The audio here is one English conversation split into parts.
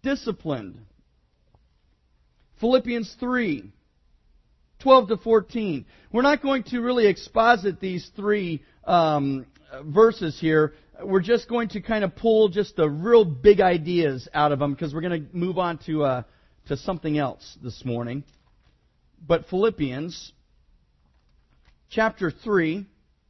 disciplined. Philippians 3, 12 to 14. We're not going to really exposit these three verses here. We're just going to kind of pull just the real big ideas out of them because we're going to move on to something else this morning. But Philippians chapter 3.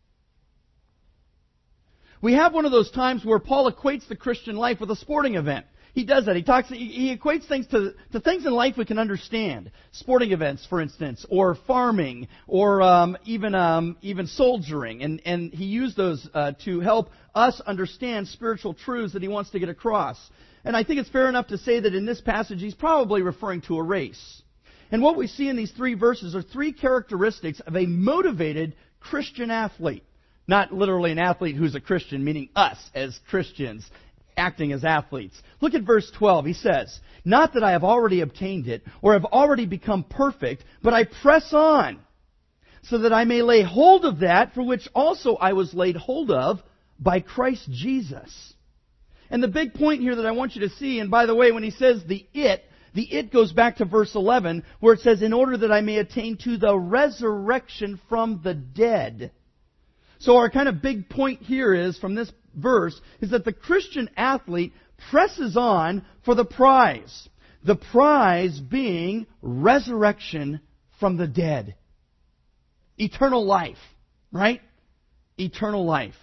We have one of those times where Paul equates the Christian life with a sporting event. He does that. He equates things to things in life we can understand. Sporting events, for instance, or farming, or even soldiering. And he used those to help us understand spiritual truths that he wants to get across. And I think it's fair enough to say that in this passage he's probably referring to a race. And what we see in these three verses are three characteristics of a motivated Christian athlete. Not literally an athlete who's a Christian, meaning us as Christians acting as athletes. Look at verse 12. He says, "Not that I have already obtained it or have already become perfect, but I press on, so that I may lay hold of that for which also I was laid hold of by Christ Jesus." And the big point here that I want you to see, and by the way, when he says the it goes back to verse 11, where it says, "In order that I may attain to the resurrection from the dead." So our kind of big point here is, from this verse, is that the Christian athlete presses on for the prize. The prize being resurrection from the dead. Eternal life, right? Eternal life.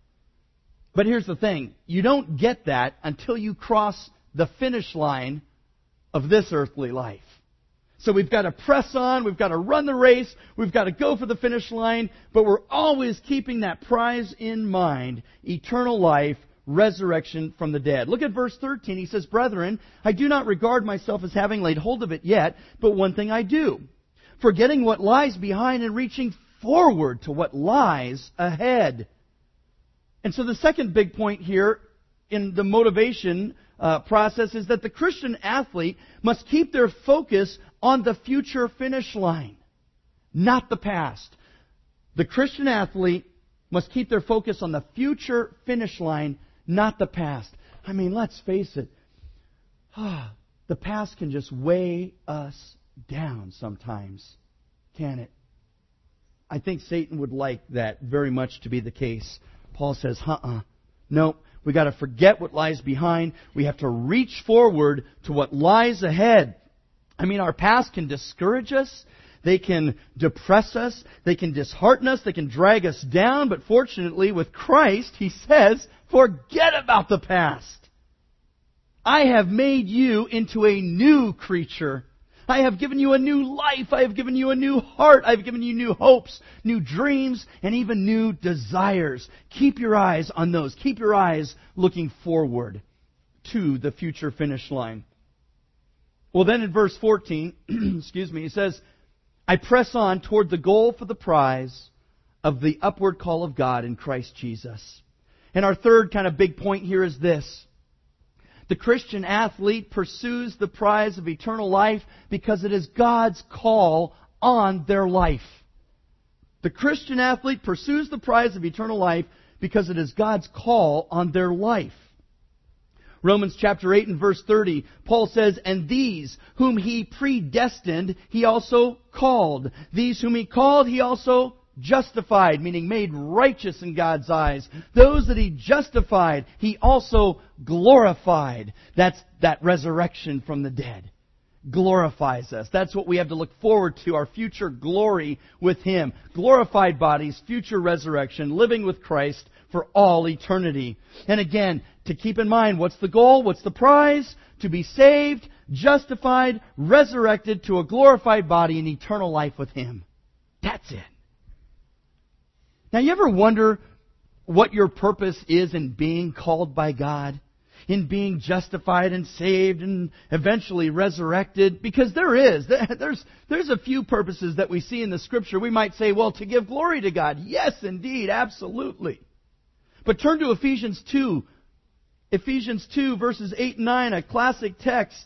But here's the thing. You don't get that until you cross the finish line of this earthly life. So we've got to press on, we've got to run the race, we've got to go for the finish line, but we're always keeping that prize in mind, eternal life, resurrection from the dead. Look at verse 13. He says, "Brethren, I do not regard myself as having laid hold of it yet, but one thing I do, forgetting what lies behind and reaching forward to what lies ahead." And so the second big point here in the motivation process is that the Christian athlete must keep their focus on the future finish line, not the past. The Christian athlete must keep their focus on the future finish line, not the past. I mean, let's face it. The past can just weigh us down sometimes, can it? I think Satan would like that very much to be the case. Paul says, nope. We've got to forget what lies behind. We have to reach forward to what lies ahead. I mean, our past can discourage us. They can depress us. They can dishearten us. They can drag us down. But fortunately, with Christ, He says, forget about the past. I have made you into a new creature. I have given you a new life. I have given you a new heart. I have given you new hopes, new dreams, and even new desires. Keep your eyes on those. Keep your eyes looking forward to the future finish line. Well, then in verse 14, he says, "I press on toward the goal for the prize of the upward call of God in Christ Jesus." And our third kind of big point here is this. The Christian athlete pursues the prize of eternal life because it is God's call on their life. The Christian athlete pursues the prize of eternal life because it is God's call on their life. Romans chapter 8 and verse 30, Paul says, "And these whom He predestined, He also called. These whom He called, He also justified," meaning made righteous in God's eyes. "Those that He justified, He also glorified." That's that resurrection from the dead. Glorifies us. That's what we have to look forward to, our future glory with Him. Glorified bodies, future resurrection, living with Christ for all eternity. And again, to keep in mind, what's the goal? What's the prize? To be saved, justified, resurrected to a glorified body in eternal life with Him. That's it. Now, you ever wonder what your purpose is in being called by God? In being justified and saved and eventually resurrected? Because there's a few purposes that we see in the Scripture. We might say, well, to give glory to God. Yes, indeed, absolutely. But turn to Ephesians 2. Ephesians 2, verses 8 and 9, a classic text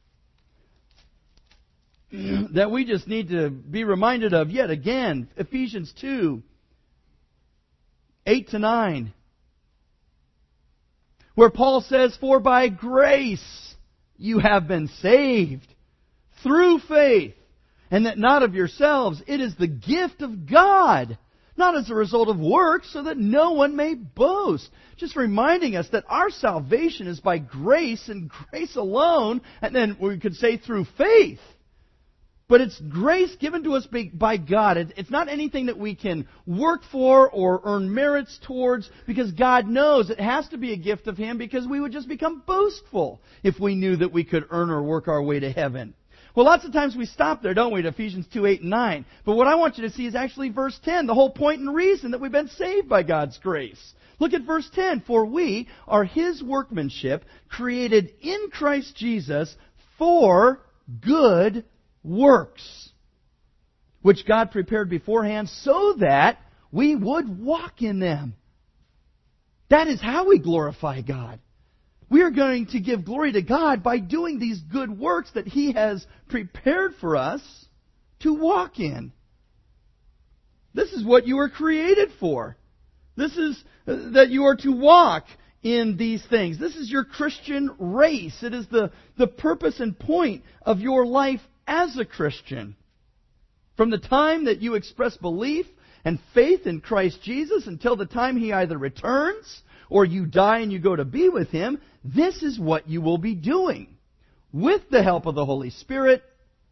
that we just need to be reminded of yet again. Ephesians 2, 8 to 9. Where Paul says, "For by grace you have been saved through faith, and that not of yourselves, it is the gift of God, not as a result of works, so that no one may boast. Just reminding us that our salvation is by grace and grace alone, and then we could say through faith. But it's grace given to us by God. It's not anything that we can work for or earn merits towards, because God knows it has to be a gift of Him, because we would just become boastful if we knew that we could earn or work our way to heaven. Well, lots of times we stop there, don't we, at Ephesians 2, 8, and 9. But what I want you to see is actually verse 10, the whole point and reason that we've been saved by God's grace. Look at verse 10. For we are His workmanship, created in Christ Jesus for good works, which God prepared beforehand so that we would walk in them. That is how we glorify God. We are going to give glory to God by doing these good works that He has prepared for us to walk in. This is what you were created for. This is that you are to walk in these things. This is your Christian race. It is the purpose and point of your life as a Christian. From the time that you express belief and faith in Christ Jesus until the time He either returns or you die and you go to be with Him, this is what you will be doing with the help of the Holy Spirit,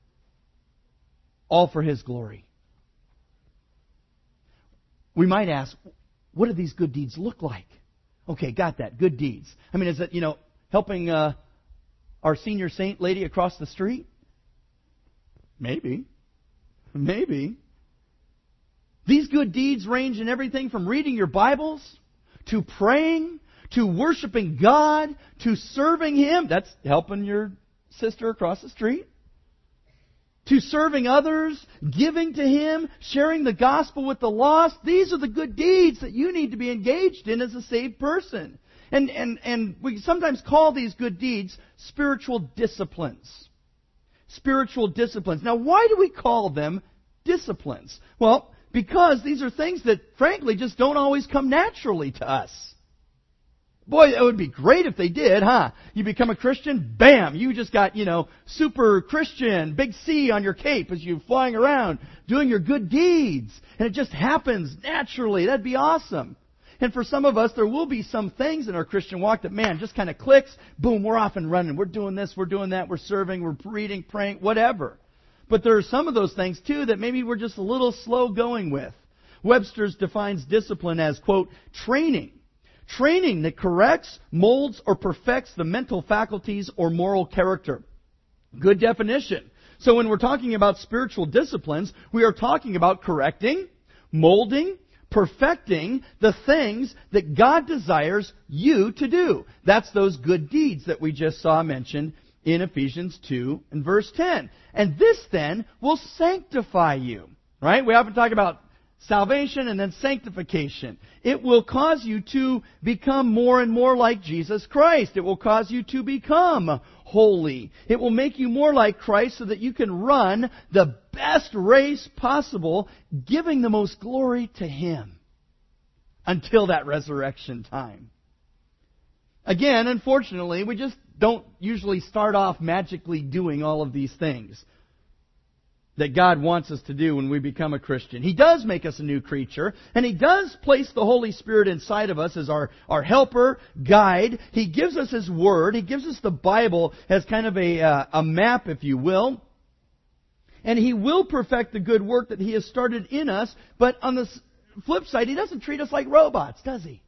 all for His glory. We might ask, what do these good deeds look like? Okay, got that. Good deeds. I mean, is it, helping our senior saint lady across the street? Maybe. These good deeds range in everything from reading your Bibles, to praying, to worshiping God, to serving Him. That's helping your sister across the street. To serving others, giving to Him, sharing the gospel with the lost. These are the good deeds that you need to be engaged in as a saved person. And we sometimes call these good deeds spiritual disciplines. Spiritual disciplines. Now, why do we call them disciplines? Well, because these are things that, frankly, just don't always come naturally to us. Boy, it would be great if they did, huh? You become a Christian, bam, you just got, super Christian, big C on your cape as you're flying around doing your good deeds. And it just happens naturally. That'd be awesome. And for some of us, there will be some things in our Christian walk that, just kind of clicks. Boom, we're off and running. We're doing this, we're doing that, we're serving, we're reading, praying, whatever. But there are some of those things, too, that maybe we're just a little slow going with. Webster's defines discipline as, quote, training. Training that corrects, molds, or perfects the mental faculties or moral character. Good definition. So when we're talking about spiritual disciplines, we are talking about correcting, molding, perfecting the things that God desires you to do. That's those good deeds that we just saw mentioned in Ephesians 2 and verse 10. And this then will sanctify you. Right? We often talk about salvation and then sanctification. It will cause you to become more and more like Jesus Christ. It will cause you to become holy. It will make you more like Christ so that you can run the best race possible, giving the most glory to Him until that resurrection time. Again, unfortunately, we just don't usually start off magically doing all of these things that God wants us to do when we become a Christian. He does make us a new creature, and He does place the Holy Spirit inside of us as our helper, guide. He gives us His Word. He gives us the Bible as kind of a map, if you will. And He will perfect the good work that He has started in us, but on the flip side, He doesn't treat us like robots, does He?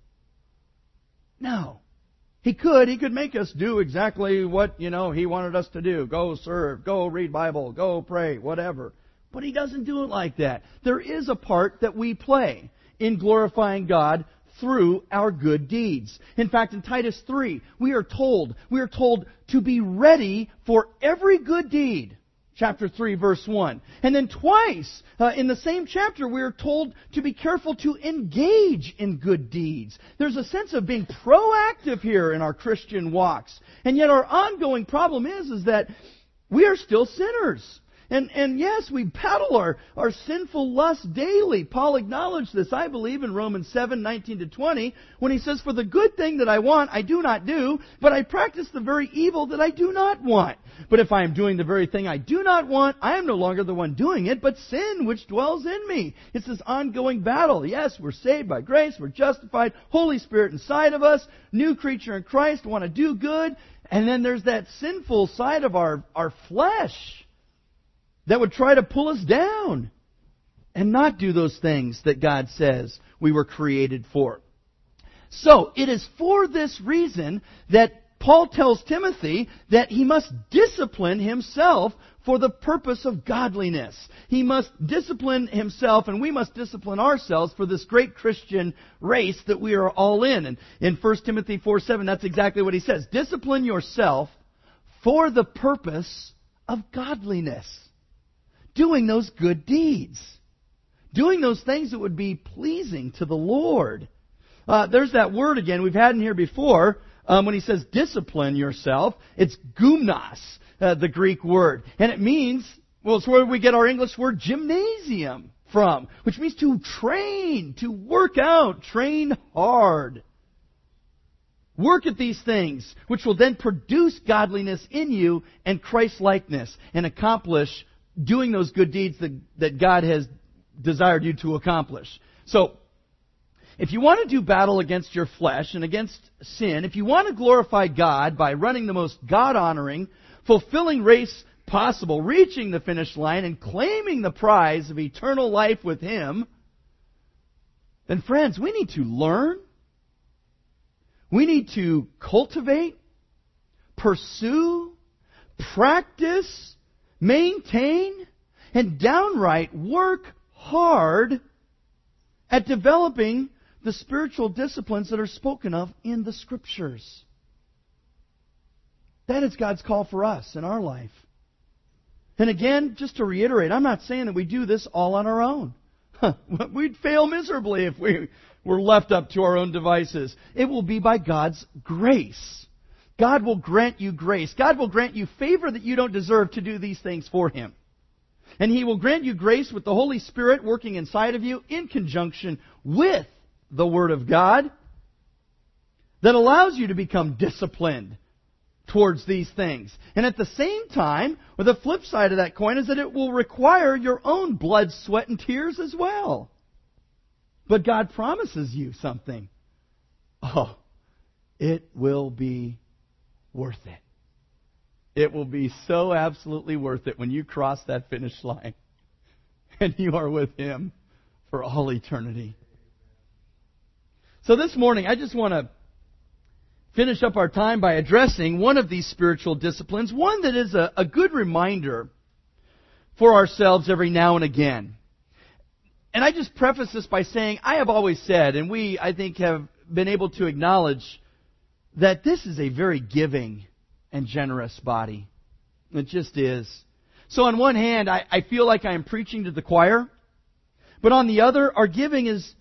No. He could make us do exactly what, He wanted us to do. Go serve, go read Bible, go pray, whatever. But He doesn't do it like that. There is a part that we play in glorifying God through our good deeds. In fact, in Titus 3, we are told to be ready for every good deed. Chapter 3, verse 1. And then twice in the same chapter, we are told to be careful to engage in good deeds. There's a sense of being proactive here in our Christian walks. And yet our ongoing problem is that we are still sinners. And yes, we battle our sinful lust daily. Paul acknowledged this, I believe, in Romans 7:19-20, when he says, "For the good thing that I want, I do not do, but I practice the very evil that I do not want. But if I am doing the very thing I do not want, I am no longer the one doing it, but sin which dwells in me." It's this ongoing battle. Yes, we're saved by grace, we're justified, Holy Spirit inside of us, new creature in Christ, want to do good. And then there's that sinful side of our flesh that would try to pull us down and not do those things that God says we were created for. So, it is for this reason that Paul tells Timothy that he must discipline himself for the purpose of godliness. He must discipline himself, and we must discipline ourselves for this great Christian race that we are all in. And in 1 Timothy 4:7, that's exactly what he says. Discipline yourself for the purpose of godliness. Doing those good deeds. Doing those things that would be pleasing to the Lord. There's that word again we've had in here before. When he says discipline yourself, it's gymnos, the Greek word. And it means, well, it's where we get our English word gymnasium from, which means to train, to work out, train hard. Work at these things, which will then produce godliness in you and Christ-likeness, and accomplish doing those good deeds that God has desired you to accomplish. So, if you want to do battle against your flesh and against sin, if you want to glorify God by running the most God-honoring, fulfilling race possible, reaching the finish line and claiming the prize of eternal life with Him, then friends, we need to learn, we need to cultivate, pursue, practice, maintain, and downright work hard at developing the spiritual disciplines that are spoken of in the Scriptures. That is God's call for us in our life. And again, just to reiterate, I'm not saying that we do this all on our own. We'd fail miserably if we were left up to our own devices. It will be by God's grace. God will grant you grace. God will grant you favor that you don't deserve to do these things for Him. And He will grant you grace with the Holy Spirit working inside of you in conjunction with the Word of God that allows you to become disciplined towards these things. And at the same time, or the flip side of that coin, is that it will require your own blood, sweat, and tears as well. But God promises you something. Oh, it will be worth it. It will be so absolutely worth it when you cross that finish line and you are with Him for all eternity. So this morning, I just want to finish up our time by addressing one of these spiritual disciplines, one that is a good reminder for ourselves every now and again. And I just preface this by saying, I have always said, and we, I think, have been able to acknowledge that this is a very giving and generous body. It just is. So on one hand, I feel like I am preaching to the choir, but on the other, our giving is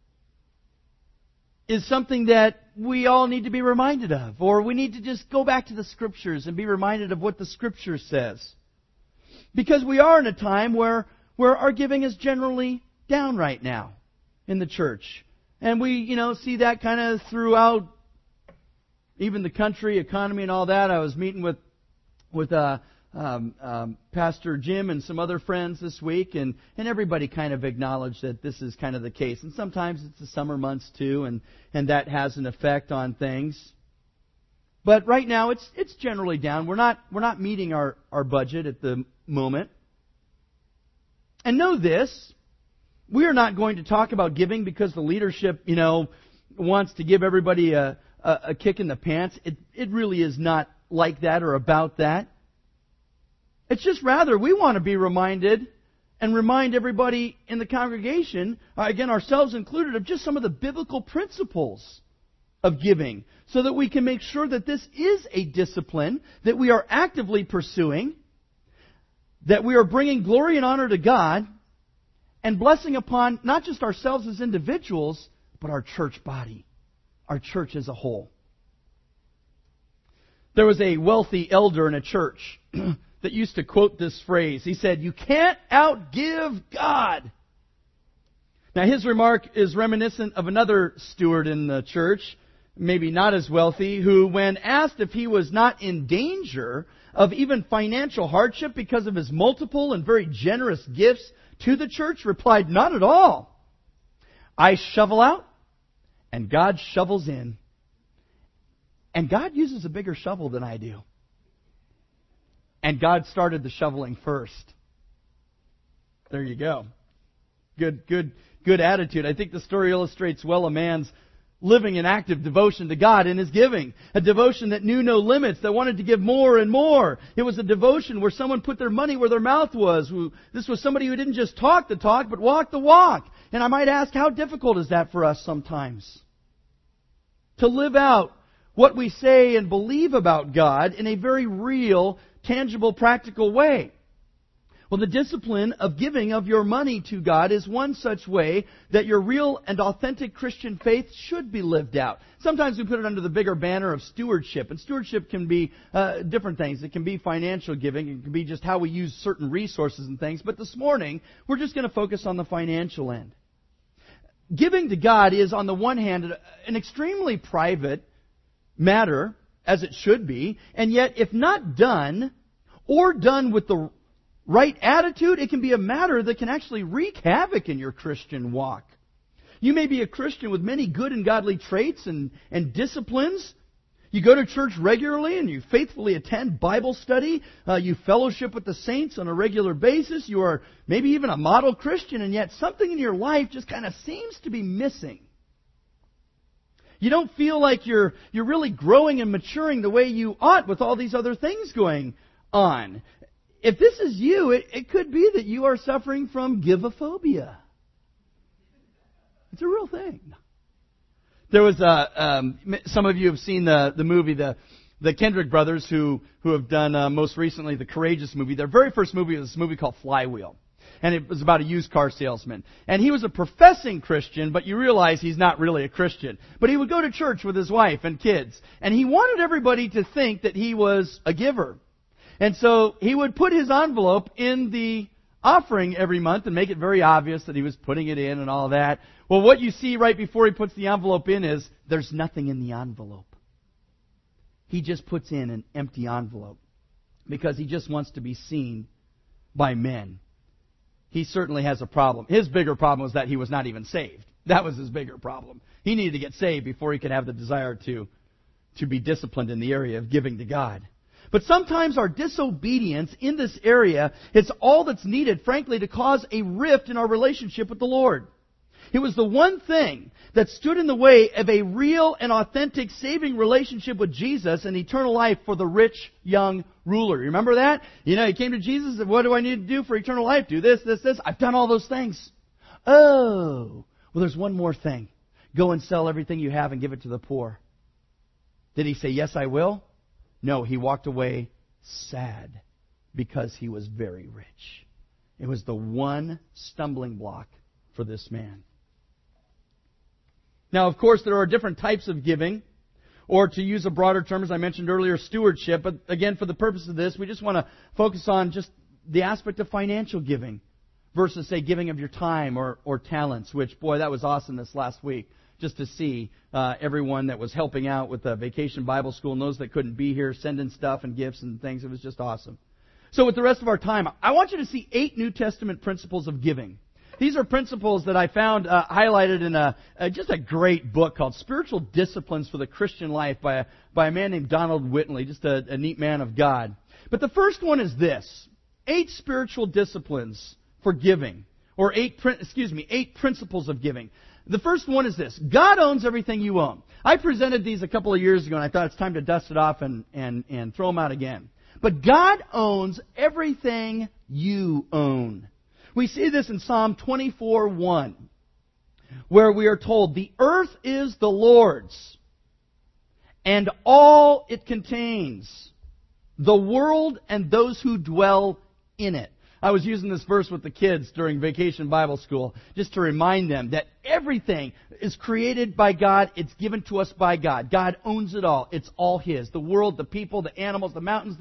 something that we all need to be reminded of, or we need to just go back to the Scriptures and be reminded of what the Scripture says. Because we are in a time where our giving is generally down right now in the church. And we, see that kind of throughout even the country, economy and all that. I was meeting with Pastor Jim and some other friends this week, and everybody kind of acknowledged that this is kind of the case. And sometimes it's the summer months too, and that has an effect on things. But right now it's generally down. We're not meeting our budget at the moment. And know this, we are not going to talk about giving because the leadership, wants to give everybody a kick in the pants. It really is not like that or about that. It's just rather we want to be reminded and remind everybody in the congregation, again ourselves included, of just some of the biblical principles of giving so that we can make sure that this is a discipline that we are actively pursuing, that we are bringing glory and honor to God and blessing upon not just ourselves as individuals, but our church body, our church as a whole. There was a wealthy elder in a church that used to quote this phrase. He said, "You can't outgive God." Now, his remark is reminiscent of another steward in the church, maybe not as wealthy, who, when asked if he was not in danger of even financial hardship because of his multiple and very generous gifts to the church, replied, "Not at all. I shovel out, and God shovels in. And God uses a bigger shovel than I do. And God started the shoveling first." There you go. Good attitude. I think the story illustrates well a man's living in active devotion to God in his giving. A devotion that knew no limits, that wanted to give more and more. It was a devotion where someone put their money where their mouth was. This was somebody who didn't just talk the talk, but walk the walk. And I might ask, how difficult is that for us sometimes? To live out what we say and believe about God in a very real, tangible, practical way. Well, the discipline of giving of your money to God is one such way that your real and authentic Christian faith should be lived out. Sometimes we put it under the bigger banner of stewardship. And stewardship can be different things. It can be financial giving. It can be just how we use certain resources and things. But this morning, we're just going to focus on the financial end. Giving to God is, on the one hand, an extremely private matter, as it should be. And yet, if not done, or done with the right attitude, it can be a matter that can actually wreak havoc in your Christian walk. You may be a Christian with many good and godly traits and disciplines. You go to church regularly and you faithfully attend Bible study. You fellowship with the saints on a regular basis. You are maybe even a model Christian, and yet something in your life just kind of seems to be missing. You don't feel like you're really growing and maturing the way you ought with all these other things going on. If this is you, it could be that you are suffering from givophobia. It's a real thing. There was some of you have seen the movie, the Kendrick brothers, who have done most recently the Courageous movie. Their very first movie was this movie called Flywheel. And it was about a used car salesman. And he was a professing Christian, but you realize he's not really a Christian. But he would go to church with his wife and kids. And he wanted everybody to think that he was a giver. And so he would put his envelope in the offering every month and make it very obvious that he was putting it in and all that. Well, what you see right before he puts the envelope in is there's nothing in the envelope. He just puts in an empty envelope because he just wants to be seen by men. He certainly has a problem. His bigger problem was that he was not even saved. That was his bigger problem. He needed to get saved before he could have the desire to be disciplined in the area of giving to God. But sometimes our disobedience in this area is all that's needed, frankly, to cause a rift in our relationship with the Lord. It was the one thing that stood in the way of a real and authentic saving relationship with Jesus and eternal life for the rich young ruler. You remember that? You know, he came to Jesus and said, "What do I need to do for eternal life? Do this, this, this. I've done all those things." Oh, well, there's one more thing. Go and sell everything you have and give it to the poor. Did he say, "Yes, I will"? No, he walked away sad because he was very rich. It was the one stumbling block for this man. Now, of course, there are different types of giving, or to use a broader term, as I mentioned earlier, stewardship. But again, for the purpose of this, we just want to focus on just the aspect of financial giving versus, say, giving of your time or talents, which, boy, that was awesome this last week. Just to see everyone that was helping out with the Vacation Bible School and those that couldn't be here, sending stuff and gifts and things. It was just awesome. So with the rest of our time, I want you to see 8 New Testament principles of giving. These are principles that I found highlighted in just a great book called Spiritual Disciplines for the Christian Life by a man named Donald Whitley, just a neat man of God. But the first one is this: 8 spiritual disciplines for giving, or 8 principles of giving. The first one is this: God owns everything you own. I presented these a couple of years ago, and I thought it's time to dust it off and throw them out again. But God owns everything you own. We see this in Psalm 24:1, where we are told, "The earth is the Lord's, and all it contains, the world and those who dwell in it." I was using this verse with the kids during Vacation Bible School just to remind them that everything is created by God. It's given to us by God. God owns it all. It's all His. The world, the people, the animals, the mountains, the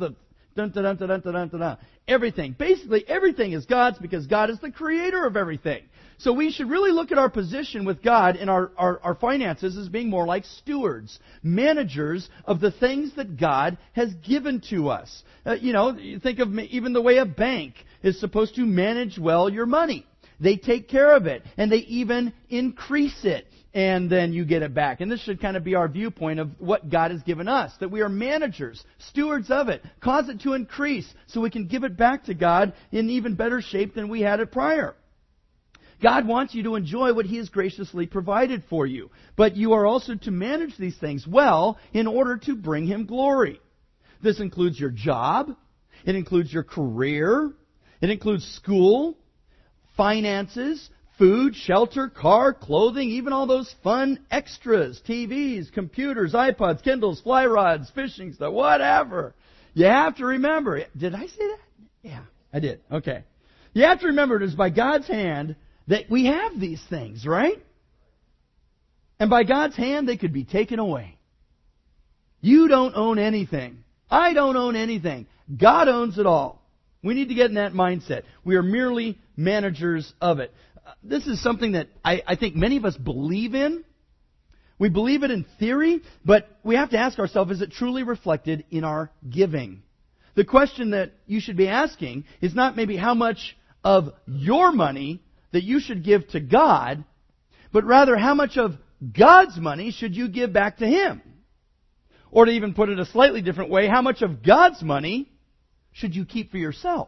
Dun, dun, dun, dun, dun, dun, dun, dun. Everything. Basically, everything is God's because God is the creator of everything. So we should really look at our position with God in our finances as being more like stewards, managers of the things that God has given to us. You think of even the way a bank is supposed to manage well your money. They take care of it, and they even increase it, and then you get it back. And this should kind of be our viewpoint of what God has given us, that we are managers, stewards of it, cause it to increase so we can give it back to God in even better shape than we had it prior. God wants you to enjoy what He has graciously provided for you, but you are also to manage these things well in order to bring Him glory. This includes your job, it includes your career, it includes school, finances, food, shelter, car, clothing, even all those fun extras, TVs, computers, iPods, Kindles, fly rods, fishing stuff, whatever. You have to remember, did I say that? Yeah, I did. Okay. You have to remember it is by God's hand that we have these things, right? And by God's hand they could be taken away. You don't own anything. I don't own anything. God owns it all. We need to get in that mindset. We are merely managers of it. This is something that I think many of us believe in. We believe it in theory, but we have to ask ourselves, is it truly reflected in our giving? The question that you should be asking is not maybe how much of your money that you should give to God, but rather how much of God's money should you give back to Him? Or to even put it a slightly different way, how much of God's money should you keep for yourself?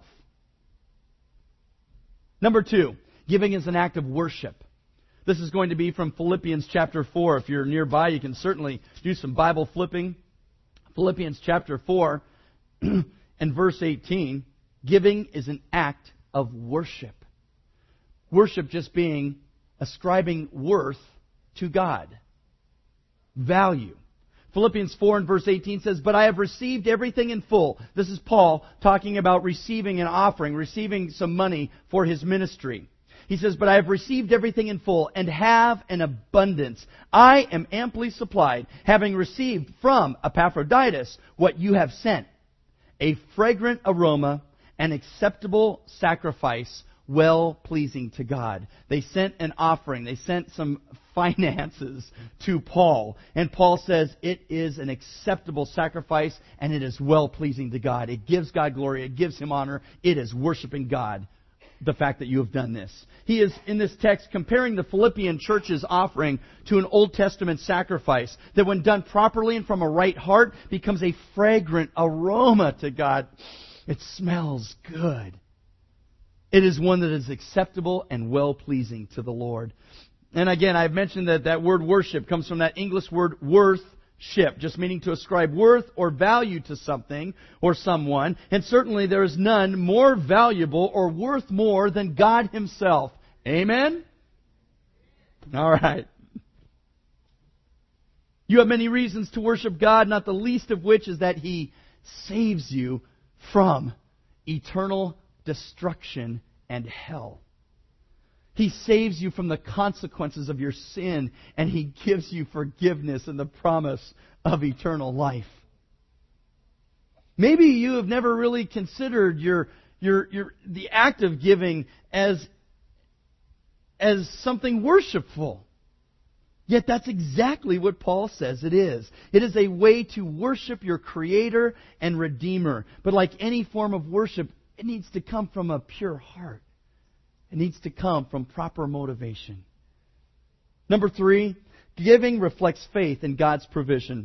Number 2, giving is an act of worship. This is going to be from Philippians chapter 4. If you're nearby, you can certainly do some Bible flipping. Philippians chapter 4 and verse 18. Giving is an act of worship. Worship just being ascribing worth to God. Value. Philippians 4 and verse 18 says, "But I have received everything in full." This is Paul talking about receiving an offering, receiving some money for his ministry. He says, "But I have received everything in full and have an abundance. I am amply supplied, having received from Epaphroditus what you have sent, a fragrant aroma, an acceptable sacrifice, well-pleasing to God." They sent an offering. They sent some finances to Paul. And Paul says it is an acceptable sacrifice and it is well-pleasing to God. It gives God glory. It gives Him honor. It is worshiping God, the fact that you have done this. He is, in this text, comparing the Philippian church's offering to an Old Testament sacrifice that, when done properly and from a right heart, becomes a fragrant aroma to God. It smells good. It is one that is acceptable and well-pleasing to the Lord. And again, I've mentioned that word worship comes from that English word worthship, just meaning to ascribe worth or value to something or someone. And certainly there is none more valuable or worth more than God Himself. Amen? All right. You have many reasons to worship God, not the least of which is that He saves you from eternal destruction and hell. He saves you from the consequences of your sin, and He gives you forgiveness and the promise of eternal life. Maybe you have never really considered the act of giving as something worshipful. Yet that's exactly what Paul says it is. It is a way to worship your Creator and Redeemer. But like any form of worship, it needs to come from a pure heart. It needs to come from proper motivation. Number 3, giving reflects faith in God's provision.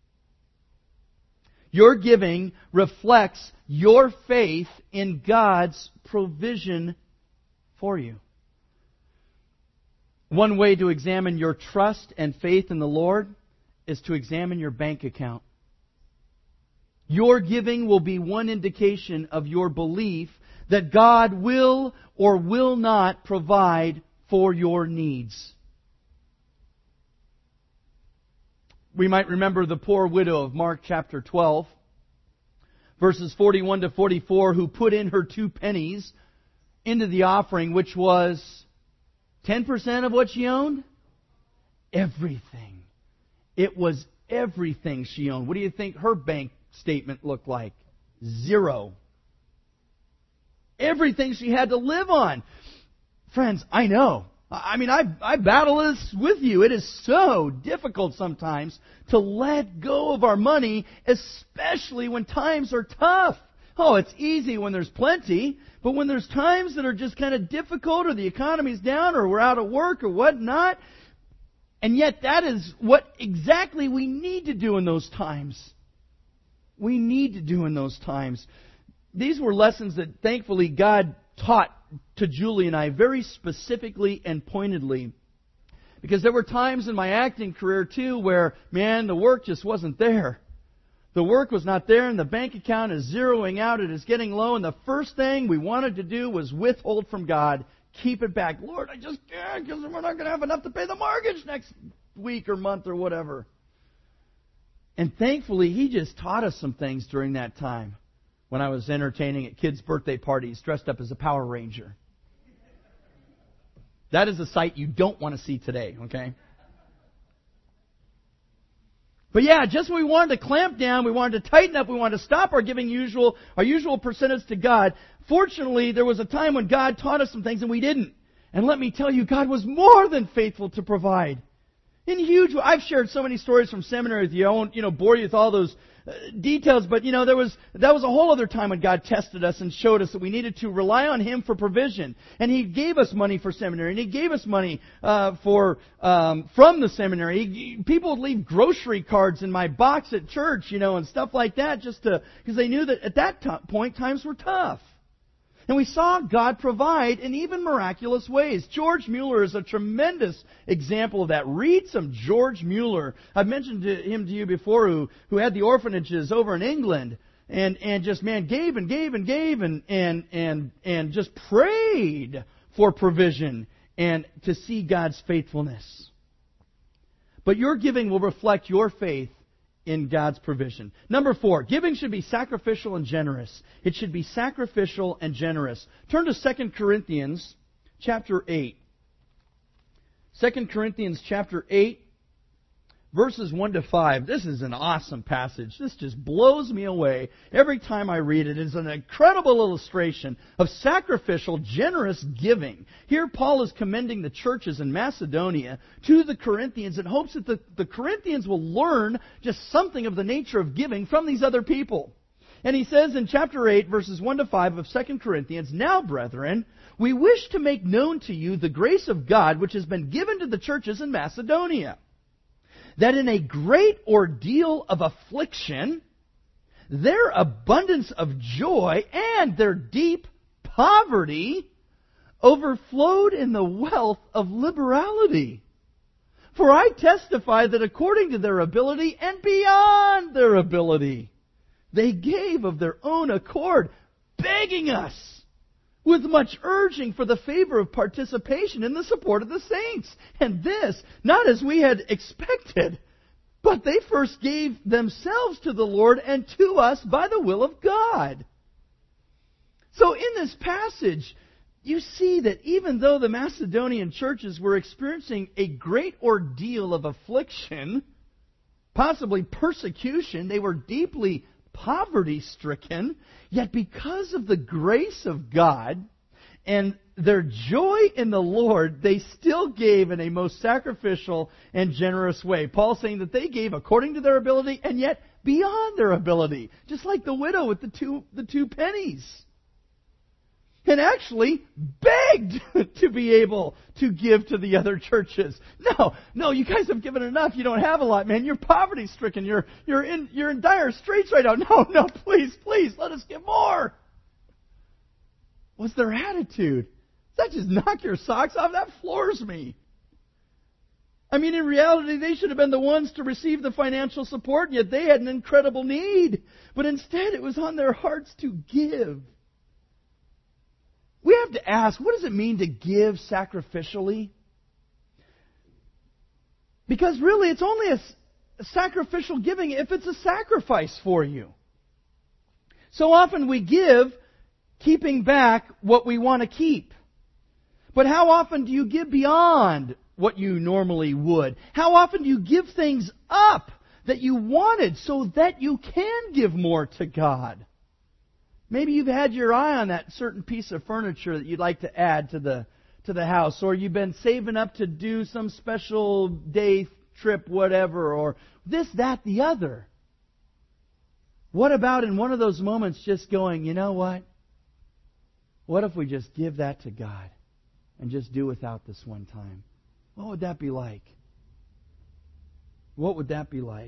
Your giving reflects your faith in God's provision for you. One way to examine your trust and faith in the Lord is to examine your bank account. Your giving will be one indication of your belief that God will or will not provide for your needs. We might remember the poor widow of Mark chapter 12, verses 41 to 44, who put in her 2 pennies into the offering, which was 10% of what she owned? Everything. It was everything she owned. What do you think her bank statement looked like? Zero. Everything she had to live on. Friends, I know. I mean, I battle this with you. It is so difficult sometimes to let go of our money, especially when times are tough. Oh, it's easy when there's plenty, but when there's times that are just kind of difficult, or the economy's down, or we're out of work, or whatnot, and yet that is what exactly we need to do in those times. We need to do in those times. These were lessons that thankfully God taught to Julie and I very specifically and pointedly. Because there were times in my acting career too where, man, the work just wasn't there. The work was not there, and the bank account is zeroing out, it is getting low, and the first thing we wanted to do was withhold from God, keep it back. Lord, I just can't, because we're not going to have enough to pay the mortgage next week or month or whatever. And thankfully, He just taught us some things during that time when I was entertaining at kids' birthday parties dressed up as a Power Ranger. That is a sight you don't want to see today, okay? But yeah, just when we wanted to clamp down, we wanted to tighten up, we wanted to stop our giving our usual percentage to God. Fortunately, there was a time when God taught us some things and we didn't. And let me tell you, God was more than faithful to provide. I've shared so many stories from seminary with you. I won't, bore you with all those details, but that was a whole other time when God tested us and showed us that we needed to rely on Him for provision. And He gave us money for seminary, and He gave us money from the seminary. People would leave grocery cards in my box at church, and stuff like that, because they knew that at that point times were tough. And we saw God provide in even miraculous ways. George Mueller is a tremendous example of that. Read some George Mueller. I've mentioned him to you before, who had the orphanages over in England, and just, man, gave and gave and gave and just prayed for provision and to see God's faithfulness. But your giving will reflect your faith in God's provision. Number 4, giving should be sacrificial and generous. It should be sacrificial and generous. Turn to 2 Corinthians chapter 8. 2 Corinthians chapter 8, verses 1 to 5. This is an awesome passage. This just blows me away every time I read it. It's an incredible illustration of sacrificial, generous giving. Here Paul is commending the churches in Macedonia to the Corinthians in hopes that the Corinthians will learn just something of the nature of giving from these other people. And he says in chapter 8, verses 1 to 5 of 2 Corinthians, "Now, brethren, we wish to make known to you the grace of God which has been given to the churches in Macedonia, that in a great ordeal of affliction, their abundance of joy and their deep poverty overflowed in the wealth of liberality. For I testify that according to their ability and beyond their ability, they gave of their own accord, begging us with much urging for the favor of participation in the support of the saints. And this, not as we had expected, but they first gave themselves to the Lord and to us by the will of God." So in this passage, you see that even though the Macedonian churches were experiencing a great ordeal of affliction, possibly persecution, they were deeply poverty-stricken, yet because of the grace of God and their joy in the Lord, they still gave in a most sacrificial and generous way. Paul's saying that they gave according to their ability and yet beyond their ability, just like the widow with the two pennies. And actually begged to be able to give to the other churches. No, you guys have given enough. You don't have a lot, man. You're poverty-stricken. You're in dire straits right now. No, please, let us give more. What's their attitude? Does that just knock your socks off? That floors me. I mean, in reality, they should have been the ones to receive the financial support, and yet they had an incredible need. But instead, it was on their hearts to give. We have to ask, what does it mean to give sacrificially? Because really, it's only a sacrificial giving if it's a sacrifice for you. So often we give, keeping back what we want to keep. But how often do you give beyond what you normally would? How often do you give things up that you wanted so that you can give more to God? Maybe you've had your eye on that certain piece of furniture that you'd like to add to the house, or you've been saving up to do some special day trip, whatever, or this, that, the other. What about in one of those moments just going, you know what? What if we just give that to God and just do without this one time? What would that be like? What would that be like?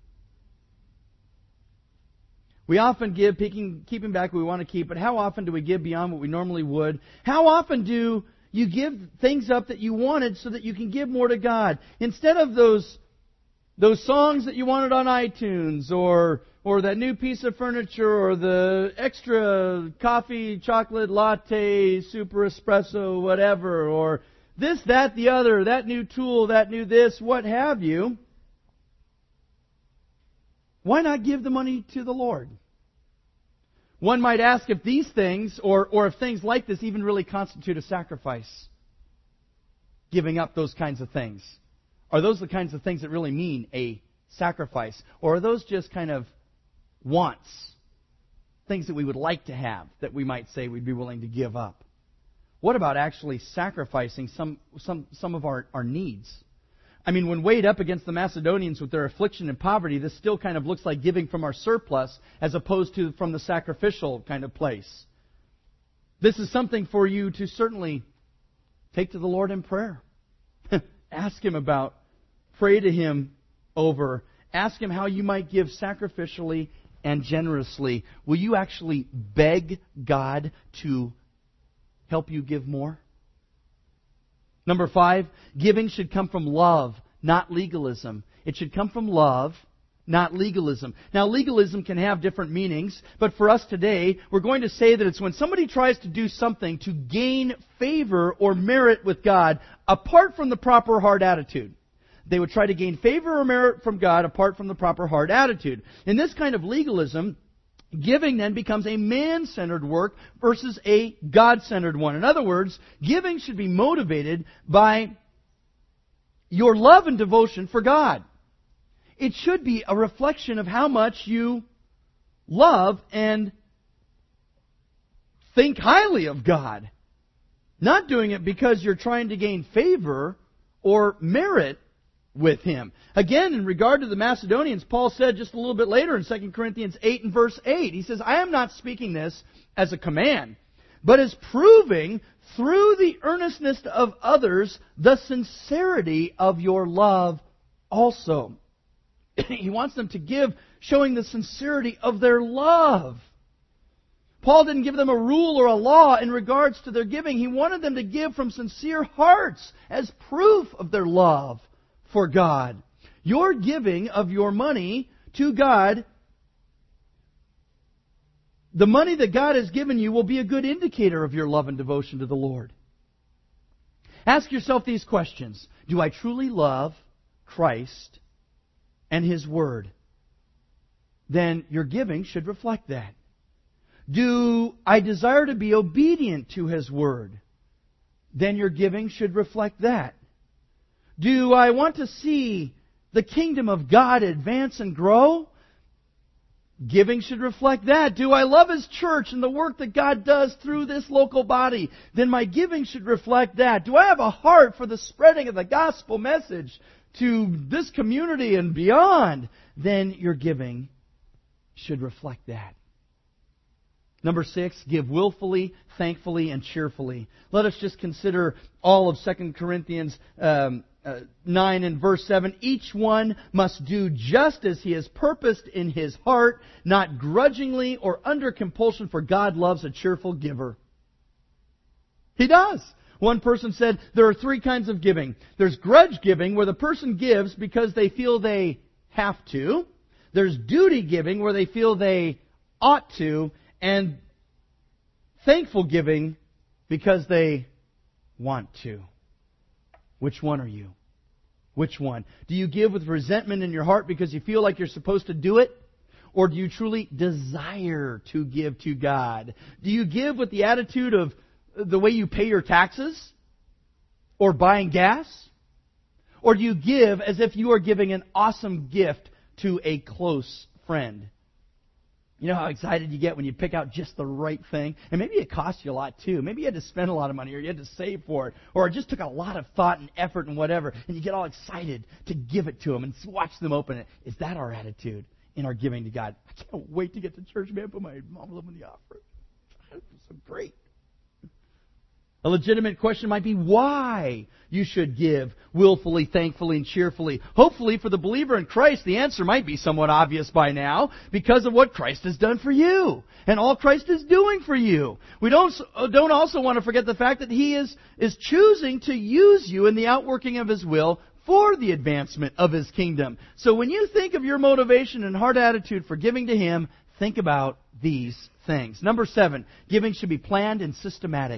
We often give, keeping back what we want to keep, but how often do we give beyond what we normally would? How often do you give things up that you wanted so that you can give more to God? Instead of those songs that you wanted on iTunes, or that new piece of furniture, or the extra coffee, chocolate, latte, super espresso, whatever, or this, that, the other, that new tool, that new this, what have you, why not give the money to the Lord? One might ask if these things, or if things like this even really constitute a sacrifice. Giving up those kinds of things. Are those the kinds of things that really mean a sacrifice? Or are those just kind of wants? Things that we would like to have, that we might say we'd be willing to give up. What about actually sacrificing some of our needs? I mean, when weighed up against the Macedonians with their affliction and poverty, this still kind of looks like giving from our surplus as opposed to from the sacrificial kind of place. This is something for you to certainly take to the Lord in prayer. Ask Him about. Pray to Him over. Ask Him how you might give sacrificially and generously. Will you actually beg God to help you give more? Number 5, giving should come from love, not legalism. It should come from love, not legalism. Now, legalism can have different meanings, but for us today, we're going to say that it's when somebody tries to do something to gain favor or merit with God apart from the proper heart attitude. They would try to gain favor or merit from God apart from the proper heart attitude. In this kind of legalism, giving then becomes a man-centered work versus a God-centered one. In other words, giving should be motivated by your love and devotion for God. It should be a reflection of how much you love and think highly of God. Not doing it because you're trying to gain favor or merit with Him. Again, in regard to the Macedonians, Paul said just a little bit later in 2 Corinthians 8 and verse 8, he says, I am not speaking this as a command, but as proving through the earnestness of others the sincerity of your love also. He wants them to give, showing the sincerity of their love. Paul didn't give them a rule or a law in regards to their giving. He wanted them to give from sincere hearts as proof of their love for God. Your giving of your money to God, the money that God has given you, will be a good indicator of your love and devotion to the Lord. Ask yourself these questions. Do I truly love Christ and His Word? Then your giving should reflect that. Do I desire to be obedient to His Word? Then your giving should reflect that. Do I want to see the kingdom of God advance and grow? Giving should reflect that. Do I love His church and the work that God does through this local body? Then my giving should reflect that. Do I have a heart for the spreading of the gospel message to this community and beyond? Then your giving should reflect that. Number 6, give willfully, thankfully, and cheerfully. Let us just consider all of 2 Corinthians 9 and verse 7. Each one must do just as he has purposed in his heart, not grudgingly or under compulsion, for God loves a cheerful giver. He does. One person said there are 3 kinds of giving. There's grudge giving, where the person gives because they feel they have to. There's duty giving, where they feel they ought to. And thankful giving because they want to. Which one are you? Which one? Do you give with resentment in your heart because you feel like you're supposed to do it? Or do you truly desire to give to God? Do you give with the attitude of the way you pay your taxes? Or buying gas? Or do you give as if you are giving an awesome gift to a close friend? You know how excited you get when you pick out just the right thing? And maybe it costs you a lot too. Maybe you had to spend a lot of money or you had to save for it. Or it just took a lot of thought and effort and whatever. And you get all excited to give it to them and watch them open it. Is that our attitude in our giving to God? I can't wait to get to church, man. Put my envelope in the offering. It's so great. A legitimate question might be why you should give willfully, thankfully, and cheerfully. Hopefully, for the believer in Christ, the answer might be somewhat obvious by now because of what Christ has done for you and all Christ is doing for you. We don't also want to forget the fact that He is choosing to use you in the outworking of His will for the advancement of His kingdom. So when you think of your motivation and heart attitude for giving to Him, think about these things. Number 7, giving should be planned and systematic.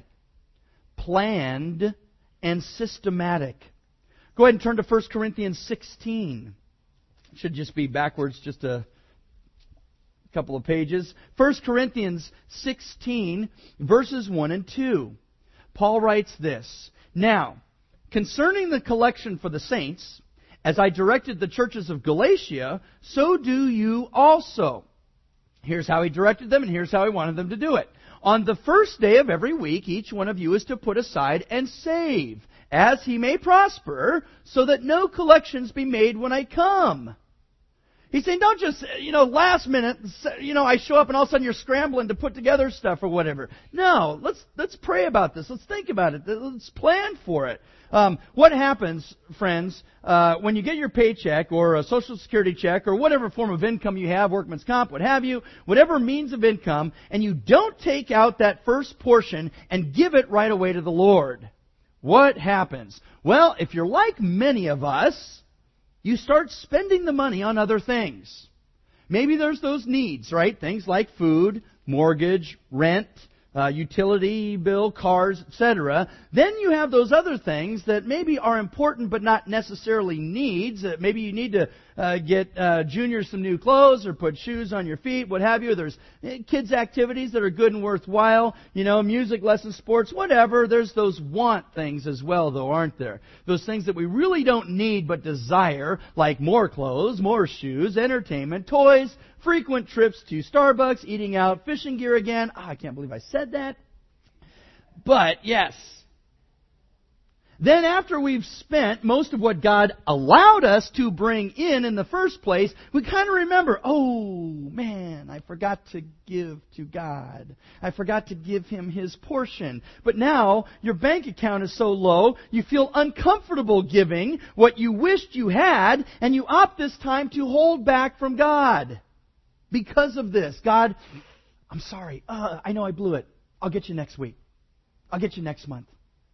Planned and systematic. Go ahead and turn to 1 Corinthians 16. It should just be backwards just a couple of pages. 1 Corinthians 16, verses 1 and 2. Paul writes this, "Now, concerning the collection for the saints, as I directed the churches of Galatia, so do you also." Here's how he directed them, and here's how he wanted them to do it. "On the first day of every week, each one of you is to put aside and save, as he may prosper, so that no collections be made when I come." He's saying, don't just, last minute, I show up and all of a sudden you're scrambling to put together stuff or whatever. No, let's pray about this. Let's think about it. Let's plan for it. What happens, friends, when you get your paycheck or a Social Security check or whatever form of income you have, workman's comp, what have you, whatever means of income, and you don't take out that first portion and give it right away to the Lord? What happens? Well, if you're like many of us, you start spending the money on other things. Maybe there's those needs, right? Things like food, mortgage, rent, utility bill, cars, etc. Then you have those other things that maybe are important but not necessarily needs. Maybe you need to get Junior some new clothes or put shoes on your feet, what have you. There's kids' activities that are good and worthwhile, music lessons, sports, whatever. There's those want things as well, though, aren't there? Those things that we really don't need but desire, like more clothes, more shoes, entertainment, toys, frequent trips to Starbucks, eating out, fishing gear again. I can't believe I said that. But, yes. Then after we've spent most of what God allowed us to bring in the first place, we kind of remember, oh man, I forgot to give to God. I forgot to give Him His portion. But now your bank account is so low, you feel uncomfortable giving what you wished you had, and you opt this time to hold back from God. Because of this, God, I'm sorry. I know I blew it. I'll get you next week. I'll get you next month.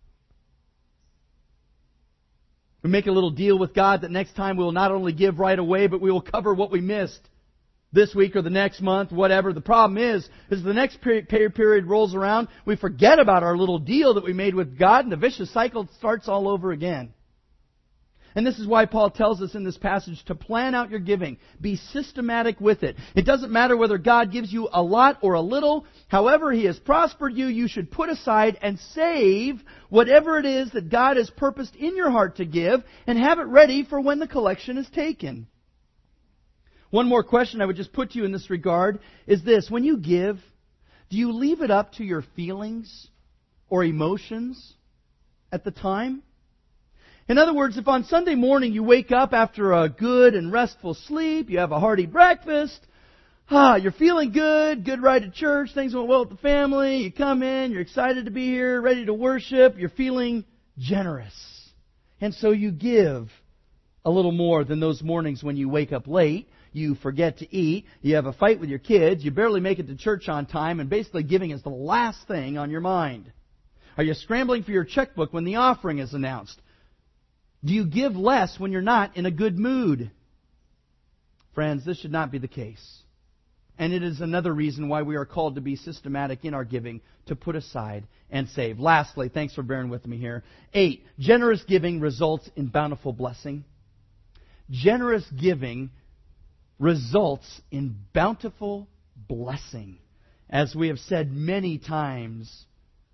We make a little deal with God that next time we will not only give right away, but we will cover what we missed this week or the next month, whatever. The problem is the next pay period rolls around, we forget about our little deal that we made with God, and the vicious cycle starts all over again. And this is why Paul tells us in this passage to plan out your giving. Be systematic with it. It doesn't matter whether God gives you a lot or a little. However He has prospered you, you should put aside and save whatever it is that God has purposed in your heart to give and have it ready for when the collection is taken. One more question I would just put to you in this regard is this. When you give, do you leave it up to your feelings or emotions at the time? In other words, if on Sunday morning you wake up after a good and restful sleep, you have a hearty breakfast, you're feeling good ride to church, things went well with the family, you come in, you're excited to be here, ready to worship, you're feeling generous. And so you give a little more than those mornings when you wake up late, you forget to eat, you have a fight with your kids, you barely make it to church on time, and basically giving is the last thing on your mind. Are you scrambling for your checkbook when the offering is announced? Do you give less when you're not in a good mood? Friends, this should not be the case. And it is another reason why we are called to be systematic in our giving, to put aside and save. Lastly, thanks for bearing with me here. 8, generous giving results in bountiful blessing. Generous giving results in bountiful blessing. As we have said many times,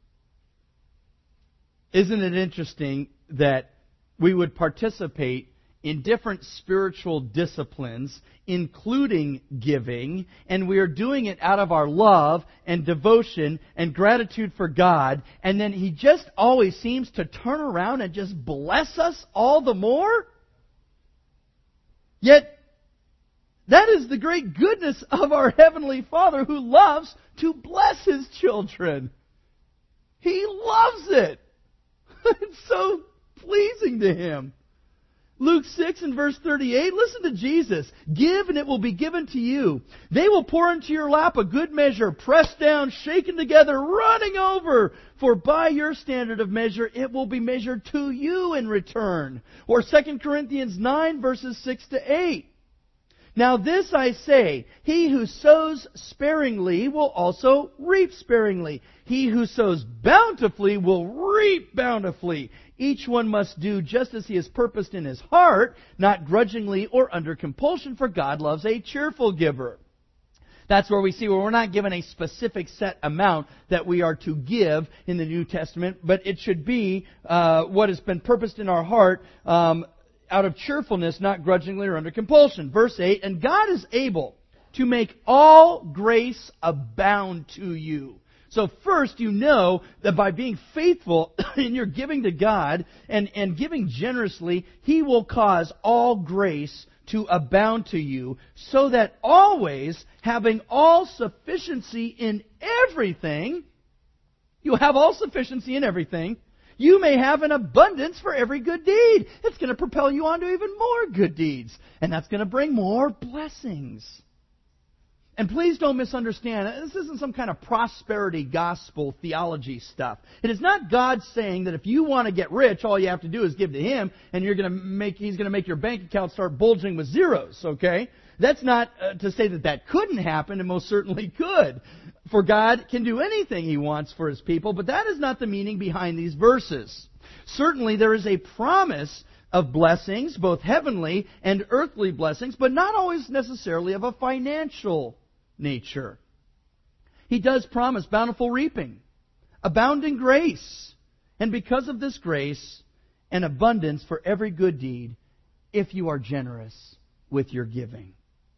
isn't it interesting that we would participate in different spiritual disciplines, including giving, and we are doing it out of our love and devotion and gratitude for God, and then He just always seems to turn around and just bless us all the more? Yet, that is the great goodness of our Heavenly Father who loves to bless His children. He loves it. It's so pleasing to Him. Luke 6 and verse 38, listen to Jesus. Give and it will be given to you. They will pour into your lap a good measure, pressed down, shaken together, running over. For by your standard of measure, it will be measured to you in return. Or 2 Corinthians 9 verses 6 to 8. Now this I say, he who sows sparingly will also reap sparingly. He who sows bountifully will reap bountifully. Each one must do just as he has purposed in his heart, not grudgingly or under compulsion, for God loves a cheerful giver. That's where we see where we're not given a specific set amount that we are to give in the New Testament, but it should be what has been purposed in our heart, out of cheerfulness, not grudgingly or under compulsion. Verse 8, and God is able to make all grace abound to you. So first, you know that by being faithful in your giving to God and giving generously, He will cause all grace to abound to you, so that always, having all sufficiency in everything, you have all sufficiency in everything, you may have an abundance for every good deed. It's going to propel you on to even more good deeds. And that's going to bring more blessings. And please don't misunderstand. This isn't some kind of prosperity gospel theology stuff. It is not God saying that if you want to get rich, all you have to do is give to Him, and He's going to make your bank account start bulging with zeros, okay? That's not to say that that couldn't happen, and most certainly could. For God can do anything He wants for His people, but that is not the meaning behind these verses. Certainly there is a promise of blessings, both heavenly and earthly blessings, but not always necessarily of a financial nature. He does promise bountiful reaping, abounding grace, and because of this grace, an abundance for every good deed if you are generous with your giving.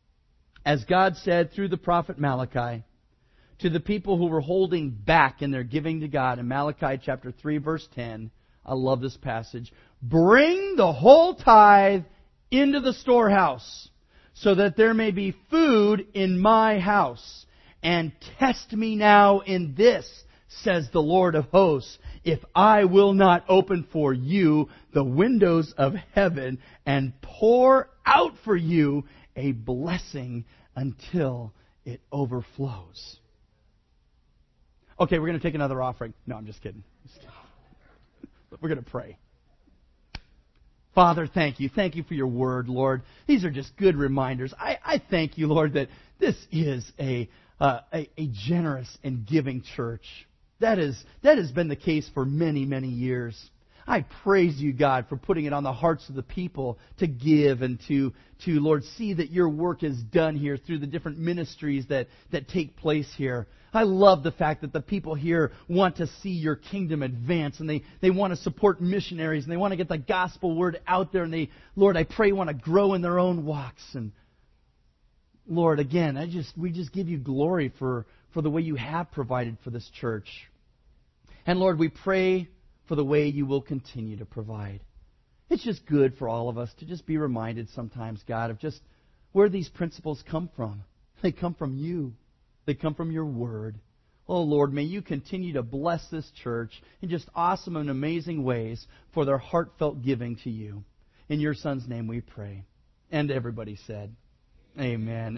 As God said through the prophet Malachi to the people who were holding back in their giving to God in Malachi chapter 3 verse 10, I love this passage, bring the whole tithe into the storehouse, so that there may be food in my house. And test me now in this, says the Lord of hosts, if I will not open for you the windows of heaven and pour out for you a blessing until it overflows. Okay, we're going to take another offering. No, I'm just kidding. We're going to pray. Father, thank you. Thank you for your word, Lord. These are just good reminders. I thank you, Lord, that this is a generous and giving church. That has been the case for many, many years. I praise you, God, for putting it on the hearts of the people to give and to Lord, see that your work is done here through the different ministries that take place here. I love the fact that the people here want to see your kingdom advance, and they want to support missionaries, and they want to get the gospel word out there, and they, Lord, I pray, want to grow in their own walks. And Lord, again, we just give you glory for the way you have provided for this church. And Lord, we pray for the way you will continue to provide. It's just good for all of us to just be reminded sometimes, God, of just where these principles come from. They come from you. They come from your word. Oh, Lord, may you continue to bless this church in just awesome and amazing ways for their heartfelt giving to you. In your Son's name we pray. And everybody said, amen.